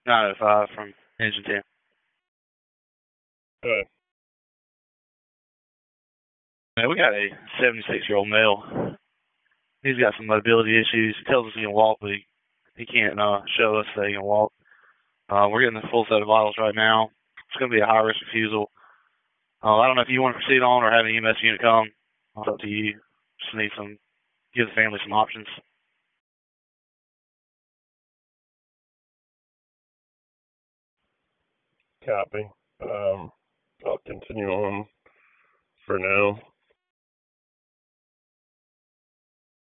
905 from Engine 10. Good. Man, we got a 76-year-old male. He's got some mobility issues. He tells us he can walk, but he can't show us that he can walk. We're getting a full set of vitals right now. It's going to be a high-risk refusal. I don't know if you want to proceed on or have an EMS unit come. It's up to you. Just need give the family some options. Copy. I'll continue on for now.